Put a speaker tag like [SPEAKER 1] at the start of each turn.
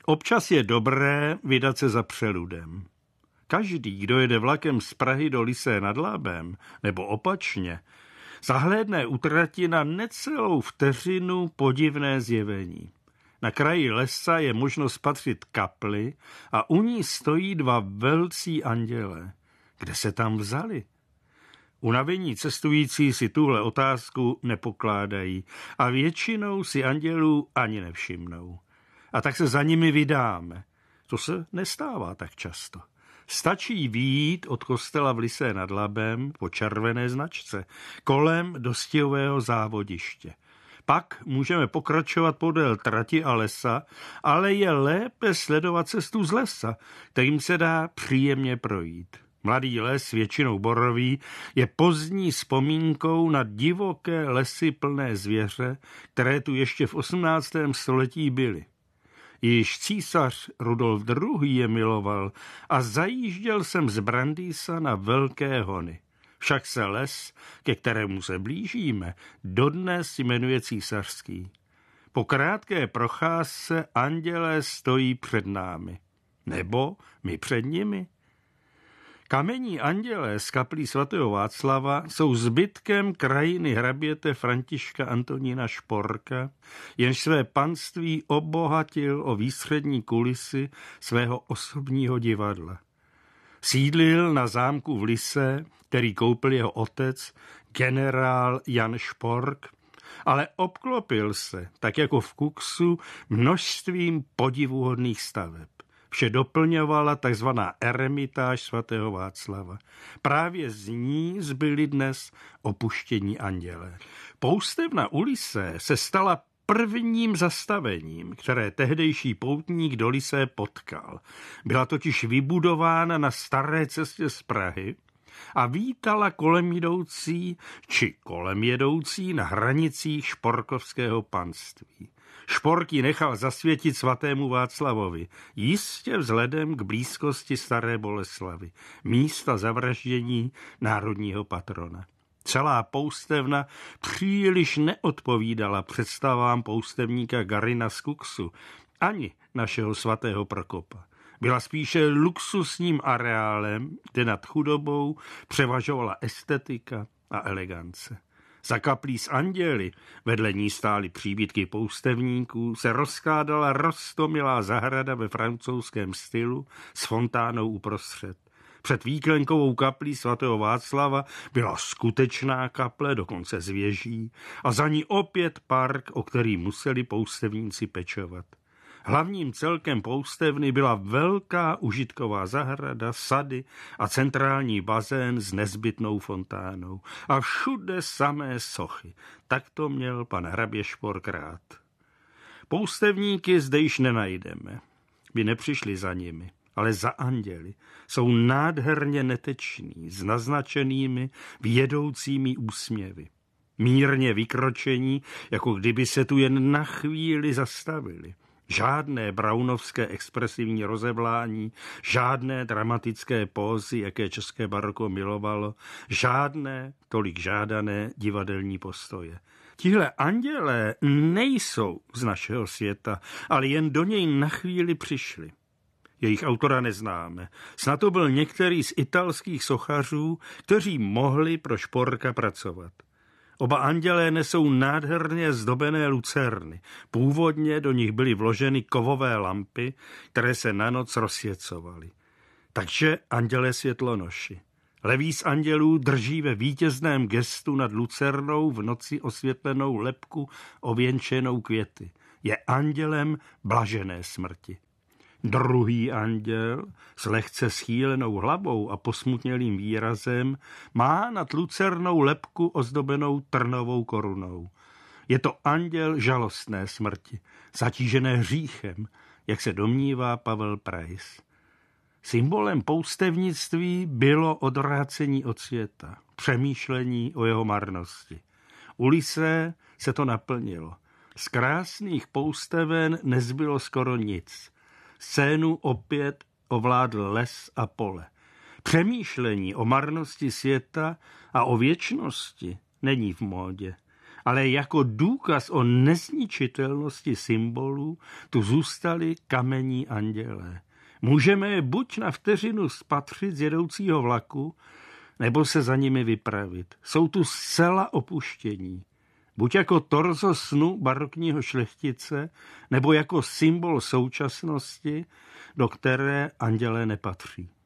[SPEAKER 1] Občas je dobré vydat se za přeludem. Každý, kdo jede vlakem z Prahy do Lysé nad Labem, nebo opačně, zahlédne u trati na necelou vteřinu podivné zjevení. Na kraji lesa je možno spatřit kapli a u ní stojí dva velcí andělé. Kde se tam vzali? Unavení cestující si tuhle otázku nepokládají a většinou si andělů ani nevšimnou. A tak se za nimi vydáme. To se nestává tak často. Stačí vyjít od kostela v Lysé nad Labem po červené značce kolem dostihového závodiště. Pak můžeme pokračovat podél trati a lesa, ale je lépe sledovat cestu z lesa, kterým se dá příjemně projít. Mladý les, většinou borový, je pozdní vzpomínkou na divoké lesy plné zvěře, které tu ještě v 18. století byly. Již císař Rudolf II. Je miloval a zajížděl jsem z Brandýsa na velké hony. Však se les, ke kterému se blížíme, dodnes jmenuje Císařský. Po krátké procházce andělé stojí před námi. Nebo my před nimi. Kamení andělé z kaplí svatého Václava jsou zbytkem krajiny hraběte Františka Antonína Šporka, jenž své panství obohatil o výstřední kulisy svého osobního divadla. Sídlil na zámku v Lyse, který koupil jeho otec, generál Jan Špork, ale obklopil se, tak jako v Kuxu, množstvím podivuhodných staveb. Vše doplňovala takzvaná eremitáž svatého Václava. Právě z ní zbyli dnes opuštění andělé. Poustevna u Lysé se stala prvním zastavením, které tehdejší poutník do Lysé potkal. Byla totiž vybudována na staré cestě z Prahy a vítala kolem jedoucí na hranicích šporkovského panství. Špork ji nechal zasvětit svatému Václavovi, jistě vzhledem k blízkosti Staré Boleslavy, místa zavraždění národního patrona. Celá poustevna příliš neodpovídala představám poustevníka Garina z Kuxu, ani našeho svatého Prokopa. Byla spíše luxusním areálem, kde nad chudobou převažovala estetika a elegance. Za kaplí s anděli, vedle ní stály příbytky poustevníků, se rozkládala roztomilá zahrada ve francouzském stylu s fontánou uprostřed. Před výklenkovou kaplí svatého Václava byla skutečná kaple, dokonce s věží, a za ní opět park, o který museli poustevníci pečovat. Hlavním celkem poustevny byla velká užitková zahrada, sady a centrální bazén s nezbytnou fontánou. A všude samé sochy. Tak to měl pan hrabě Špork rád. Poustevníky zde již nenajdeme. By nepřišli za nimi, ale za anděli. Jsou nádherně neteční, s naznačenými, vědoucími úsměvy. Mírně vykročení, jako kdyby se tu jen na chvíli zastavili. Žádné braunovské expresivní rozevlání, žádné dramatické pózy, jaké české baroko milovalo, žádné tolik žádané divadelní postoje. Tihle andělé nejsou z našeho světa, ale jen do něj na chvíli přišli. Jejich autora neznáme. Snad to byl některý z italských sochařů, kteří mohli pro Šporka pracovat. Oba andělé nesou nádherně zdobené lucerny. Původně do nich byly vloženy kovové lampy, které se na noc rozsvěcovaly. Takže andělé světlonoši. Levý z andělů drží ve vítězném gestu nad lucernou v noci osvětlenou lebku ověnčenou květy. Je andělem blažené smrti. Druhý anděl s lehce schýlenou hlavou a posmutnělým výrazem má nad lucernou lebku ozdobenou trnovou korunou. Je to anděl žalostné smrti, zatížené hříchem, jak se domnívá Pavel Preiss. Symbolem poustevnictví bylo odvrácení od světa, přemýšlení o jeho marnosti. U Lysé se to naplnilo. Z krásných pousteven nezbylo skoro nic. Scénu opět ovládl les a pole. Přemýšlení o marnosti světa a o věčnosti není v módě. ale jako důkaz o nezničitelnosti symbolů tu zůstali kamení andělé. Můžeme je buď na vteřinu spatřit z jedoucího vlaku, nebo se za nimi vypravit. Jsou tu zcela opuštění. Buď jako torzo snu barokního šlechtice, nebo jako symbol současnosti, do které andělé nepatří.